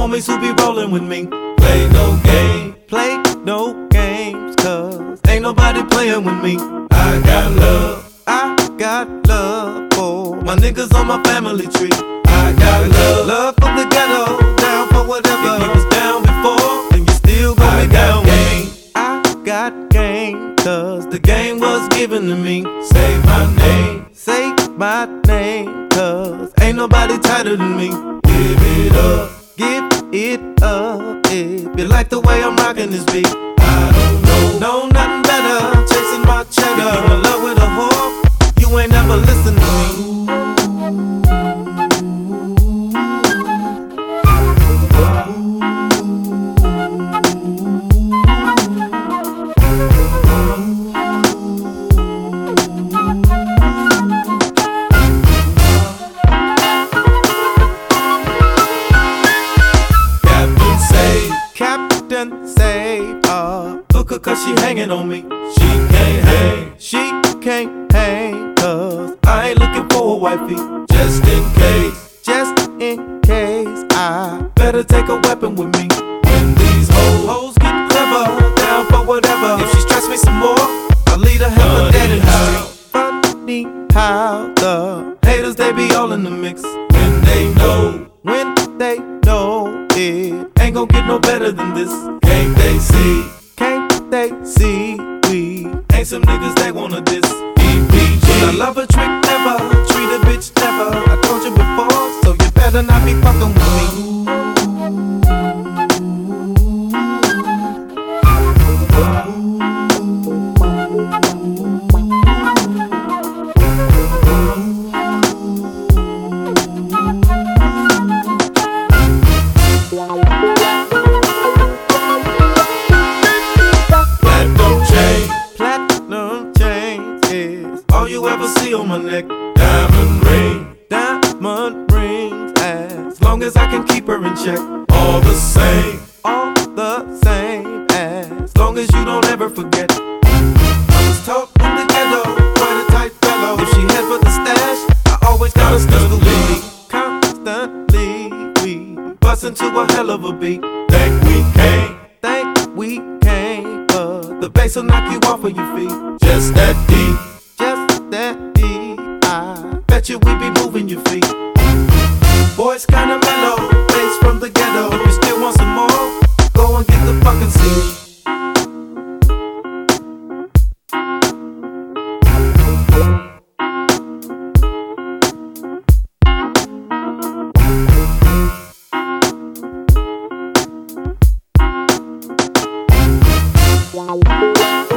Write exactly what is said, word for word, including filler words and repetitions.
homies who be rolling with me. Play no game, play no games, cause ain't nobody playing with me. I got love, I got love for my niggas on my family tree. I got love, love for the ghetto, down for whatever. If you was down before, then you still gon' be down with me. I got game, cause the game was given to me. Say my name, say my name, cause ain't nobody tighter than me. Give it up, give it up. If you like the way I'm rocking this beat, I don't know, know nothing better. Chasing my cheddar, if you in love with a whore, you ain't never listen to me. Captain save her, Booker cause she hanging on me. She can't hang, she can't hang, cause I ain't looking for a wifey. Just in case, just in case, I better take a weapon with me. When these hoes, hoes get clever, down for whatever. If she stress me some more, I'll lead her hell for dead in the street. Funny how the haters, they be all in the mix. When they know, when they know it ain't gon' get no better than this. Can't they see, can't they see we ain't some niggas they wanna diss. E P G, I love a trick never, treat a bitch never. I told you before, so you better not be fucking with me. All you ever see on my neck, diamond ring, diamond rings. As long as I can keep her in check, all the same, all the same. As long as you don't ever forget, I was taught in the ghetto, quite a tight fellow. If she head for the stash, I always got a pistol with me. Constantly, we bust into a hell of a beat. Think we came, think we came, but the bass will knock you off of your feet. Just that deep, just that deep. I bet you we be moving your feet. Boys kinda mellow, bass from the ghetto. If you still want some more, go and get the fucking seat. Wow.